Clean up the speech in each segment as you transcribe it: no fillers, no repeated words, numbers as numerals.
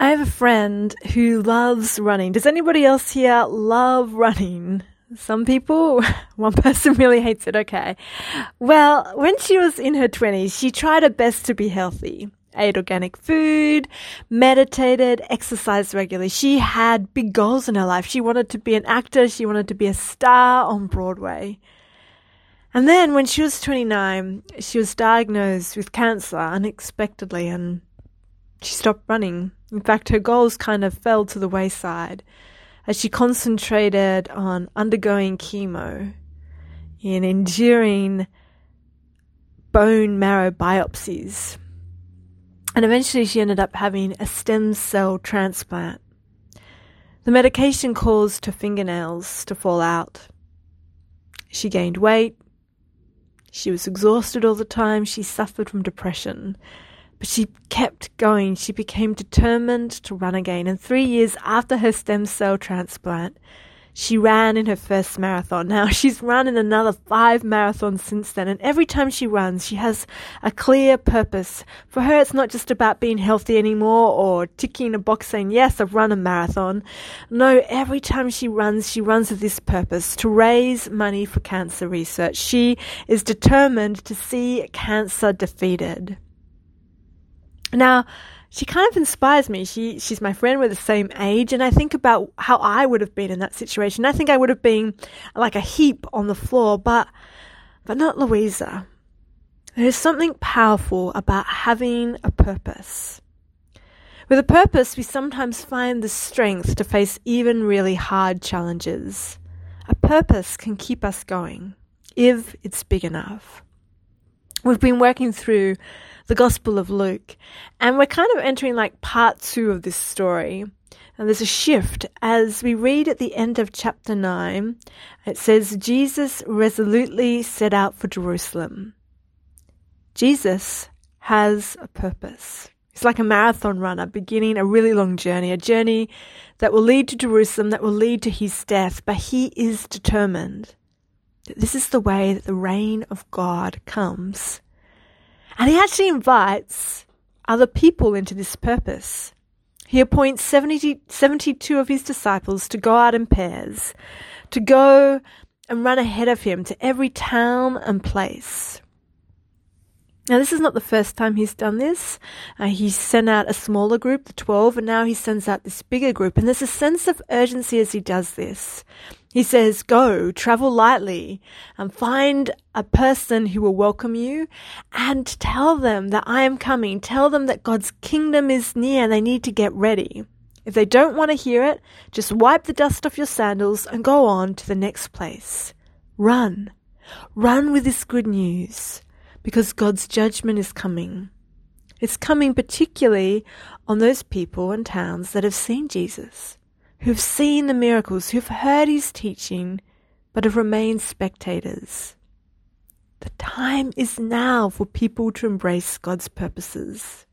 I have a friend who loves running. Does anybody else here love running? Some people, one person really hates it, okay. Well, when she was in her 20s, she tried her best to be healthy. Ate organic food, meditated, exercised regularly. She had big goals in her life. She wanted to be an actor. She wanted to be a star on Broadway. And then when she was 29, she was diagnosed with cancer unexpectedly and she stopped running. In fact, her goals kind of fell to the wayside as she concentrated on undergoing chemo and enduring bone marrow biopsies. And eventually she ended up having a stem cell transplant. The medication caused her fingernails to fall out. She gained weight. She was exhausted all the time. She suffered from depression. But she kept going. She became determined to run again. And 3 years after her stem cell transplant, she ran in her first marathon. Now, she's run in another 5 marathons since then. And every time she runs, she has a clear purpose. For her, it's not just about being healthy anymore or ticking a box saying, yes, I've run a marathon. No, every time she runs with this purpose, to raise money for cancer research. She is determined to see cancer defeated. Now, she kind of inspires me. She's my friend. We're the same age. And I think about how I would have been in that situation. I think I would have been like a heap on the floor, but not Louisa. There's something powerful about having a purpose. With a purpose, we sometimes find the strength to face even really hard challenges. A purpose can keep us going if it's big enough. We've been working through the Gospel of Luke, and we're kind of entering like part 2 of this story. And there's a shift as we read at the end of chapter 9. It says, Jesus resolutely set out for Jerusalem. Jesus has a purpose. He's like a marathon runner beginning a really long journey, a journey that will lead to Jerusalem, that will lead to his death. But he is determined that this is the way that the reign of God comes. And he actually invites other people into this purpose. He appoints 72 of his disciples to go out in pairs, to go and run ahead of him to every town and place. Now, this is not the first time he's done this. He sent out a smaller group, the 12, and now he sends out this bigger group. And there's a sense of urgency as he does this. He says, go, travel lightly, and find a person who will welcome you and tell them that I am coming. Tell them that God's kingdom is near and they need to get ready. If they don't want to hear it, just wipe the dust off your sandals and go on to the next place. Run. Run with this good news because God's judgment is coming. It's coming particularly on those people and towns that have seen Jesus, who've seen the miracles, who've heard his teaching, but have remained spectators. The time is now for people to embrace God's purposes.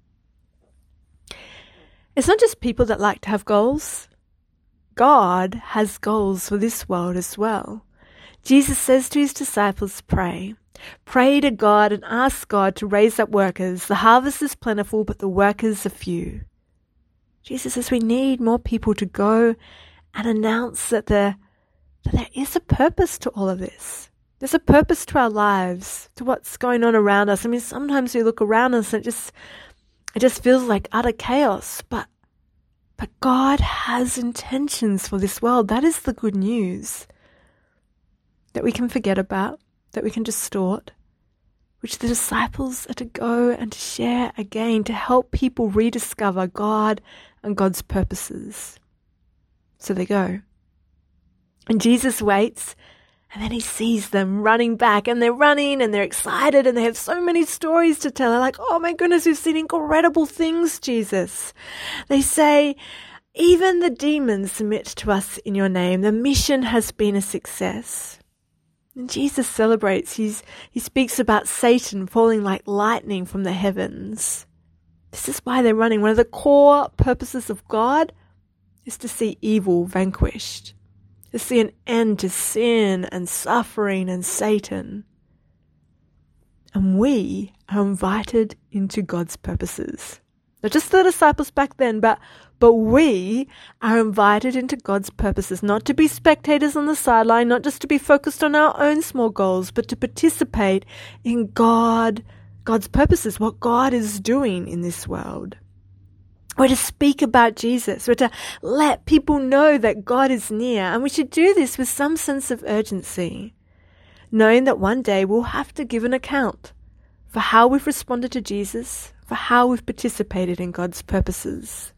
It's not just people that like to have goals. God has goals for this world as well. Jesus says to his disciples, pray. Pray to God and ask God to raise up workers. The harvest is plentiful, but the workers are few. Jesus says we need more people to go and announce that there is a purpose to all of this. There's a purpose to our lives, to what's going on around us. I mean, sometimes we look around us and it just feels like utter chaos. But God has intentions for this world. That is the good news that we can forget about, that we can distort, which the disciples are to go and to share again, to help people rediscover God and God's purposes. So they go. And Jesus waits, and then he sees them running back, and they're running, and they're excited, and they have so many stories to tell. They're like, oh my goodness, we've seen incredible things, Jesus. They say, even the demons submit to us in your name. The mission has been a success. And Jesus celebrates. He speaks about Satan falling like lightning from the heavens. This is why they're running. One of the core purposes of God is to see evil vanquished, to see an end to sin and suffering and Satan. And we are invited into God's purposes. Not just the disciples back then, but we are invited into God's purposes, not to be spectators on the sideline, not just to be focused on our own small goals, but to participate in God's purposes, what God is doing in this world. We're to speak about Jesus. We're to let people know that God is near. And we should do this with some sense of urgency, knowing that one day we'll have to give an account for how we've responded to Jesus, for how we've participated in God's purposes.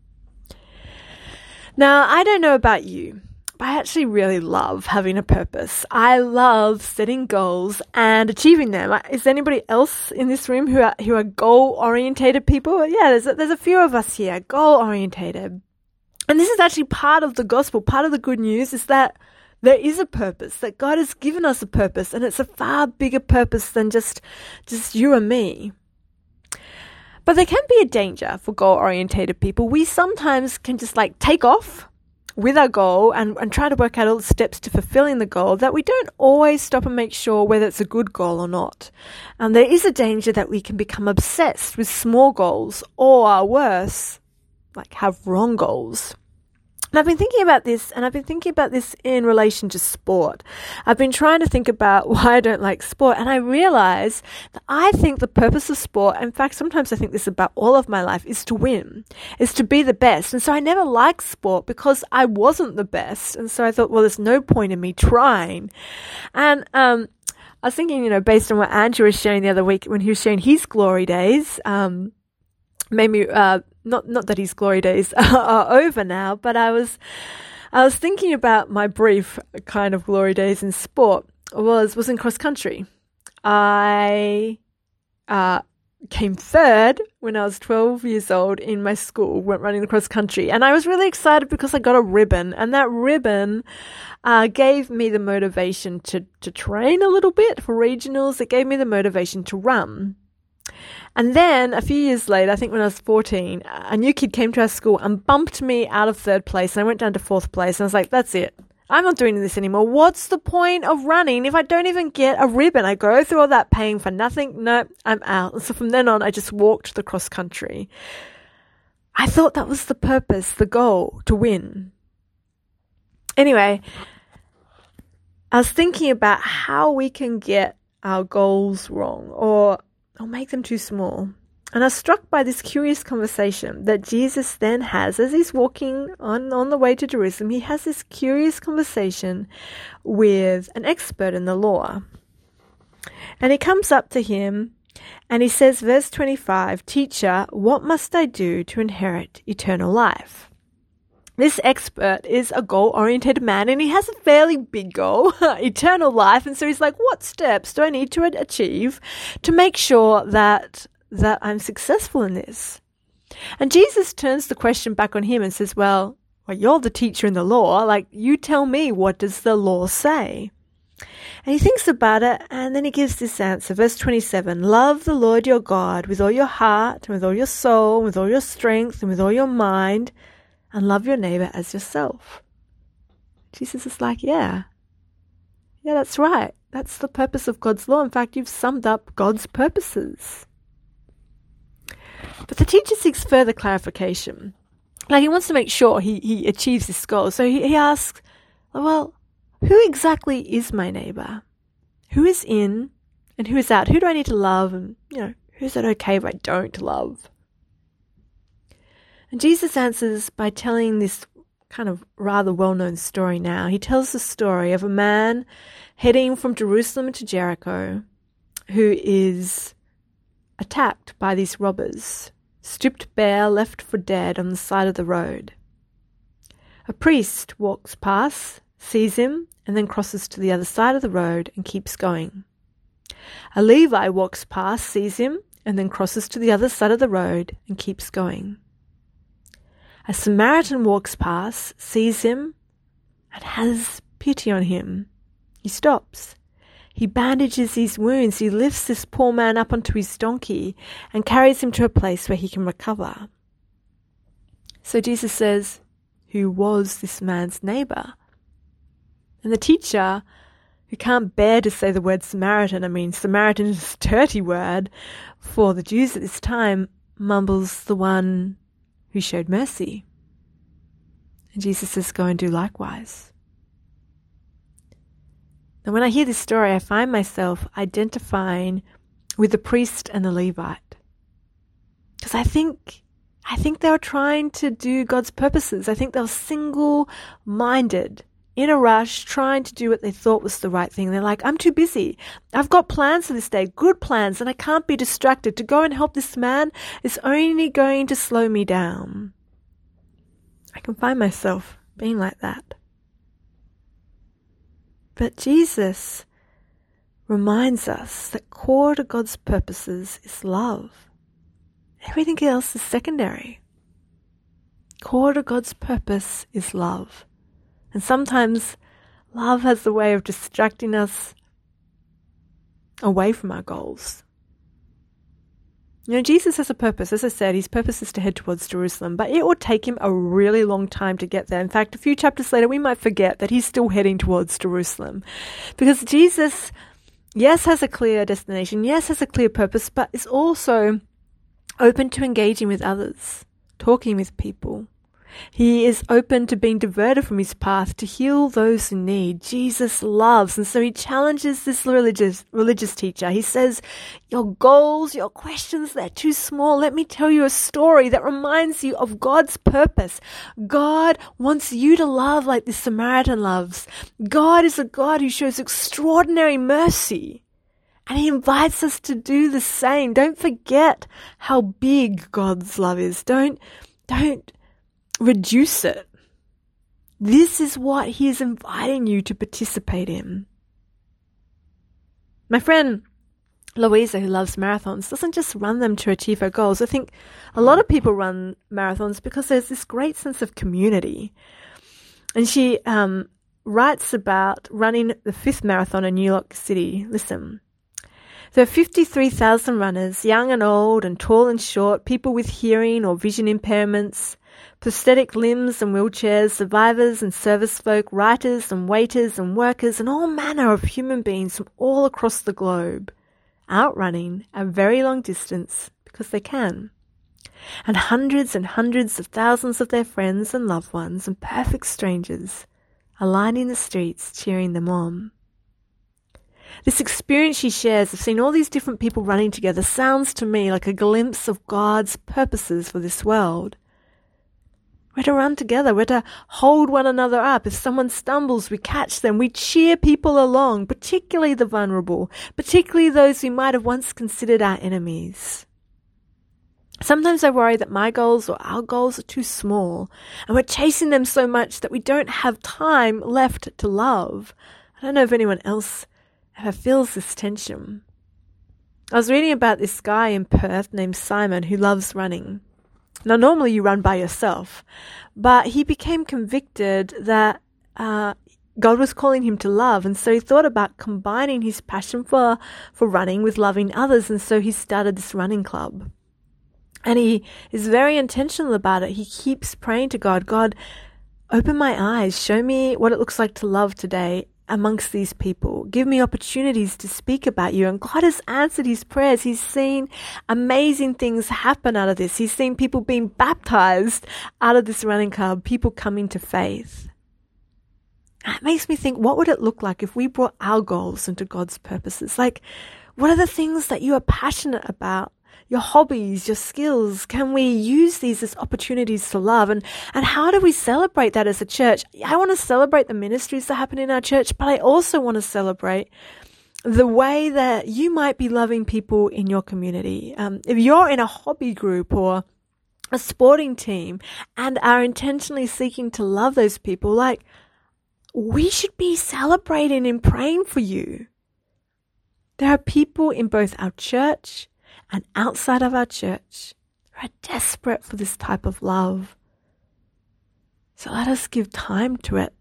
Now, I don't know about you, but I actually really love having a purpose. I love setting goals and achieving them. Is there anybody else in this room who are goal-orientated people? Yeah, there's a few of us here, goal-orientated. And this is actually part of the gospel. Part of the good news is that there is a purpose, that God has given us a purpose, and it's a far bigger purpose than just you and me. But there can be a danger for goal-orientated people. We sometimes can just take off with our goal and try to work out all the steps to fulfilling the goal, that we don't always stop and make sure whether it's a good goal or not. And there is a danger that we can become obsessed with small goals, or worse, have wrong goals. And I've been thinking about this, and I've been thinking about this in relation to sport. I've been trying to think about why I don't like sport, and I realize that I think the purpose of sport, in fact, sometimes I think this about all of my life, is to win, is to be the best. And so I never liked sport because I wasn't the best. And so I thought, well, there's no point in me trying. And I was thinking, based on what Andrew was sharing the other week when he was sharing his glory days, made me not that his glory days are over now, but I was thinking about my brief kind of glory days in sport was in cross country. I came third when I was 12 years old in my school, went running the cross country, and I was really excited because I got a ribbon, and that ribbon gave me the motivation to train a little bit for regionals. It gave me the motivation to run. And then a few years later, I think when I was 14, a new kid came to our school and bumped me out of third place, and I went down to fourth place, and I was like, that's it. I'm not doing this anymore. What's the point of running if I don't even get a ribbon? I go through all that pain for nothing. No, I'm out. And so from then on, I just walked the cross country. I thought that was the purpose, the goal, to win. Anyway, I was thinking about how we can get our goals wrong, or make them too small. And I was struck by this curious conversation that Jesus then has as he's walking on the way to Jerusalem. He has this curious conversation with an expert in the law. And he comes up to him and he says, verse 25, "Teacher, what must I do to inherit eternal life?" This expert is a goal-oriented man, and he has a fairly big goal, eternal life. And so he's like, what steps do I need to achieve to make sure that I'm successful in this? And Jesus turns the question back on him and says, well, you're the teacher in the law. You tell me, what does the law say? And he thinks about it, and then he gives this answer. Verse 27, "Love the Lord your God with all your heart, and with all your soul, and with all your strength, and with all your mind, and love your neighbor as yourself." Jesus is like, yeah, that's right. That's the purpose of God's law. In fact, you've summed up God's purposes. But the teacher seeks further clarification. He wants to make sure he achieves this goal. So he asks, well, who exactly is my neighbor? Who is in and who is out? Who do I need to love? And, who's it okay if I don't love? And Jesus answers by telling this kind of rather well-known story now. He tells the story of a man heading from Jerusalem to Jericho who is attacked by these robbers, stripped bare, left for dead on the side of the road. A priest walks past, sees him, and then crosses to the other side of the road and keeps going. A Levi walks past, sees him, and then crosses to the other side of the road and keeps going. A Samaritan walks past, sees him, and has pity on him. He stops. He bandages his wounds. He lifts this poor man up onto his donkey and carries him to a place where he can recover. So Jesus says, who was this man's neighbor? And the teacher, who can't bear to say the word Samaritan, Samaritan is a dirty word for the Jews at this time, mumbles the one who showed mercy. And Jesus says, go and do likewise. And when I hear this story, I find myself identifying with the priest and the Levite. Because I think they were trying to do God's purposes. I think they were single-minded, in a rush, trying to do what they thought was the right thing. They're like, I'm too busy. I've got plans for this day, good plans, and I can't be distracted. To go and help this man is only going to slow me down. I can find myself being like that. But Jesus reminds us that core to God's purposes is love. Everything else is secondary. Core to God's purpose is love. And sometimes love has the way of distracting us away from our goals. You know, Jesus has a purpose. As I said, his purpose is to head towards Jerusalem, but it will take him a really long time to get there. In fact, a few chapters later, we might forget that he's still heading towards Jerusalem. Because Jesus, yes, has a clear destination, yes, has a clear purpose, but is also open to engaging with others, talking with people. He is open to being diverted from his path to heal those in need. Jesus loves, and so he challenges this religious teacher. He says, your goals, your questions, they're too small. Let me tell you a story that reminds you of God's purpose. God wants you to love like the Samaritan loves. God is a God who shows extraordinary mercy, and he invites us to do the same. Don't forget how big God's love is. Don't reduce it. This is what he is inviting you to participate in. My friend Louisa, who loves marathons, doesn't just run them to achieve her goals. I think a lot of people run marathons because there's this great sense of community. And she writes about running the 5th marathon in New York City. Listen. There are 53,000 runners, young and old and tall and short, people with hearing or vision impairments, prosthetic limbs and wheelchairs, survivors and service folk, writers and waiters and workers, and all manner of human beings from all across the globe, outrunning a very long distance because they can. And hundreds of thousands of their friends and loved ones and perfect strangers are lining the streets cheering them on. This experience she shares of seeing all these different people running together sounds to me like a glimpse of God's purposes for this world. We're to run together. We're to hold one another up. If someone stumbles, we catch them. We cheer people along, particularly the vulnerable, particularly those we might have once considered our enemies. Sometimes I worry that my goals or our goals are too small, and we're chasing them so much that we don't have time left to love. I don't know if anyone else ever feels this tension. I was reading about this guy in Perth named Simon who loves running. Now, normally you run by yourself, but he became convicted that God was calling him to love, and so he thought about combining his passion for running with loving others, and so he started this running club. And he is very intentional about it. He keeps praying to God, God, open my eyes, show me what it looks like to love today amongst these people. Give me opportunities to speak about you. And God has answered his prayers. He's seen amazing things happen out of this. He's seen people being baptized out of this running club, people coming to faith. And it makes me think, what would it look like if we brought our goals into God's purposes? Like, what are the things that you are passionate about? Your hobbies, your skills, can we use these as opportunities to love? And how do we celebrate that as a church? I want to celebrate the ministries that happen in our church, but I also want to celebrate the way that you might be loving people in your community. If you're in a hobby group or a sporting team and are intentionally seeking to love those people, like, we should be celebrating and praying for you. There are people in both our church and outside of our church who are desperate for this type of love. So let us give time to it.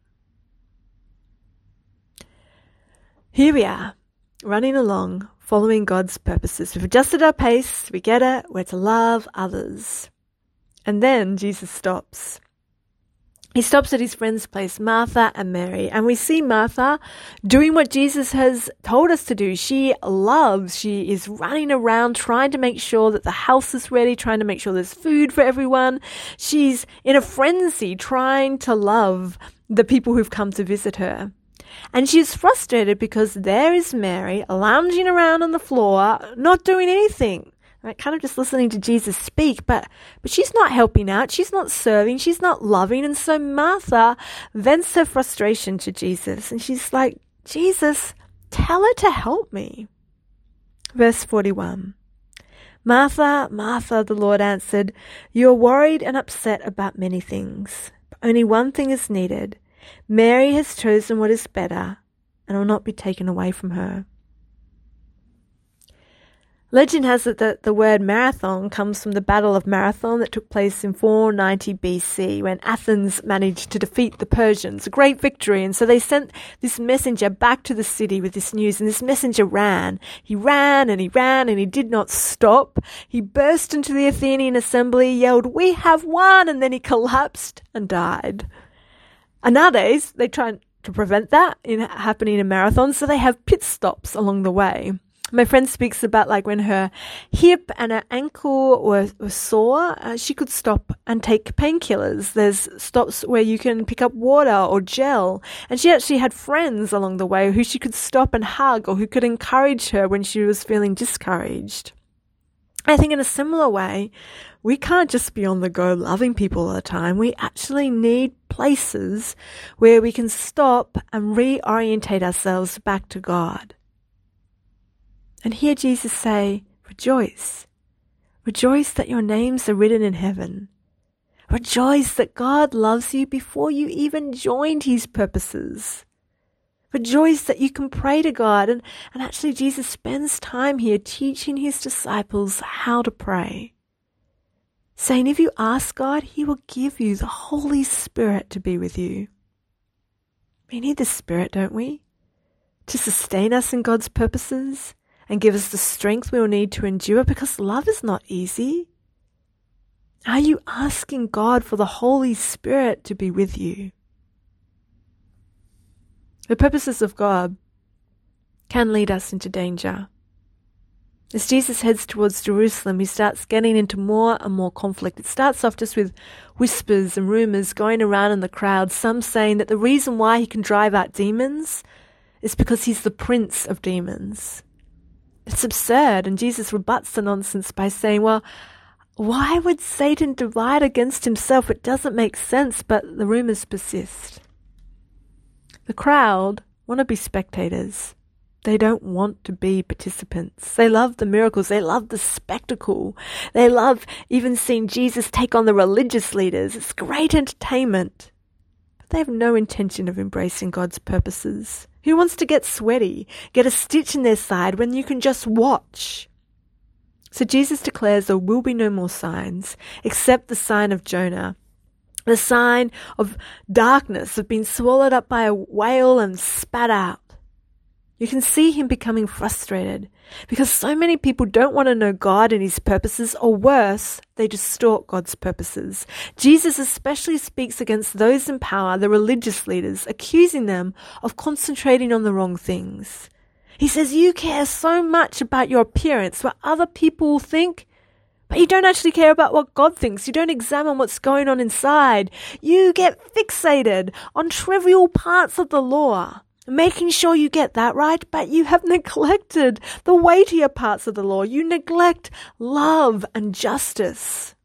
Here we are, running along, following God's purposes. We've adjusted our pace, we get it, we're to love others. And then Jesus stops. He stops at his friend's place, Martha and Mary, and we see Martha doing what Jesus has told us to do. She is running around trying to make sure that the house is ready, trying to make sure there's food for everyone. She's in a frenzy trying to love the people who've come to visit her. And she's frustrated because there is Mary lounging around on the floor, not doing anything. Right, kind of just listening to Jesus speak, but she's not helping out, she's not serving, she's not loving. And so Martha vents her frustration to Jesus, and she's like, Jesus, tell her to help me. Verse 41. Martha, Martha, the Lord answered, you are worried and upset about many things, but only one thing is needed. Mary has chosen what is better, and will not be taken away from her. Legend has it that the word marathon comes from the Battle of Marathon that took place in 490 BC when Athens managed to defeat the Persians, a great victory. And so they sent this messenger back to the city with this news, and this messenger ran. He ran and he ran and he did not stop. He burst into the Athenian assembly, yelled, "We have won!" and then he collapsed and died. And nowadays, they try to prevent that happening in marathons, so they have pit stops along the way. My friend speaks about like when her hip and her ankle were sore, she could stop and take painkillers. There's stops where you can pick up water or gel. And she actually had friends along the way who she could stop and hug, or who could encourage her when she was feeling discouraged. I think in a similar way, we can't just be on the go loving people all the time. We actually need places where we can stop and reorientate ourselves back to God. And hear Jesus say, rejoice. Rejoice that your names are written in heaven. Rejoice that God loves you before you even joined his purposes. Rejoice that you can pray to God. And actually Jesus spends time here teaching his disciples how to pray. Saying if you ask God, he will give you the Holy Spirit to be with you. We need the Spirit, don't we? To sustain us in God's purposes and give us the strength we will need to endure, because love is not easy. Are you asking God for the Holy Spirit to be with you? The purposes of God can lead us into danger. As Jesus heads towards Jerusalem, he starts getting into more and more conflict. It starts off just with whispers and rumors going around in the crowd, some saying that the reason why he can drive out demons is because he's the prince of demons. It's absurd, and Jesus rebuts the nonsense by saying, well, why would Satan divide against himself? It doesn't make sense, but the rumors persist. The crowd want to be spectators. They don't want to be participants. They love the miracles. They love the spectacle. They love even seeing Jesus take on the religious leaders. It's great entertainment. But they have no intention of embracing God's purposes. Who wants to get sweaty, get a stitch in their side when you can just watch? So Jesus declares there will be no more signs except the sign of Jonah, the sign of darkness, of being swallowed up by a whale and spat out. You can see him becoming frustrated because so many people don't want to know God and his purposes, or worse, they distort God's purposes. Jesus especially speaks against those in power, the religious leaders, accusing them of concentrating on the wrong things. He says, you care so much about your appearance, what other people will think, but you don't actually care about what God thinks. You don't examine what's going on inside. You get fixated on trivial parts of the law, making sure you get that right, but you have neglected the weightier parts of the law. You neglect love and justice.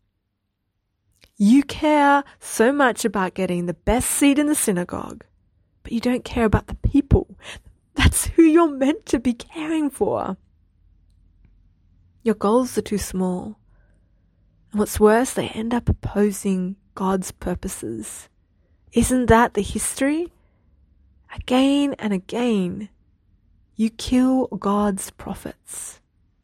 You care so much about getting the best seat in the synagogue, but you don't care about the people. That's who you're meant to be caring for. Your goals are too small. And what's worse, they end up opposing God's purposes. Isn't that the history? Again and again, you kill God's prophets.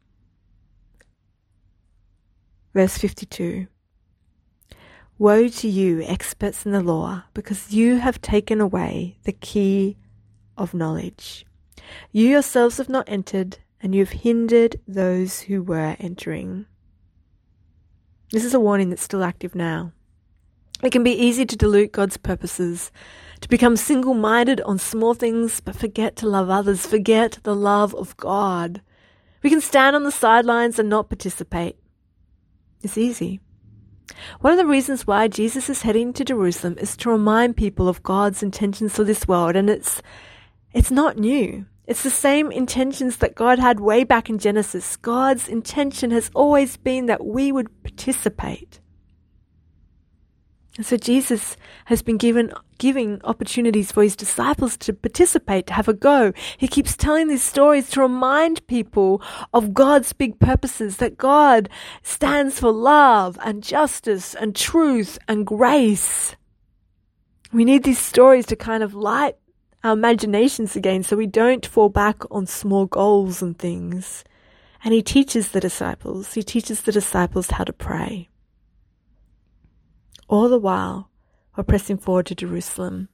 Verse 52. Woe to you, experts in the law, because you have taken away the key of knowledge. You yourselves have not entered, and you have hindered those who were entering. This is a warning that's still active now. It can be easy to dilute God's purposes, to become single-minded on small things, but forget to love others, forget the love of God. We can stand on the sidelines and not participate. It's easy. One of the reasons why Jesus is heading to Jerusalem is to remind people of God's intentions for this world, and it's not new. It's the same intentions that God had way back in Genesis. God's intention has always been that we would participate. And so Jesus has been giving opportunities for his disciples to participate, to have a go. He keeps telling these stories to remind people of God's big purposes, that God stands for love and justice and truth and grace. We need these stories to kind of light our imaginations again so we don't fall back on small goals and things. And he teaches the disciples how to pray. All the while, we're pressing forward to Jerusalem.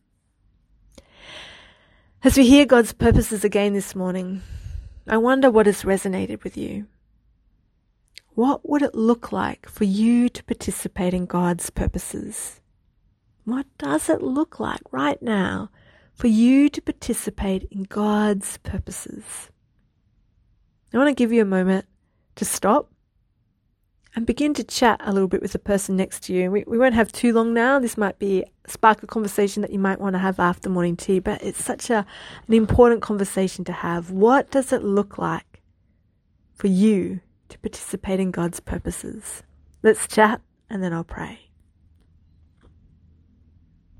As we hear God's purposes again this morning, I wonder what has resonated with you. What would it look like for you to participate in God's purposes? What does it look like right now for you to participate in God's purposes? I want to give you a moment to stop and begin to chat a little bit with the person next to you. We won't have too long now. This might spark a conversation that you might want to have after morning tea, but it's such an important conversation to have. What does it look like for you to participate in God's purposes? Let's chat and then I'll pray.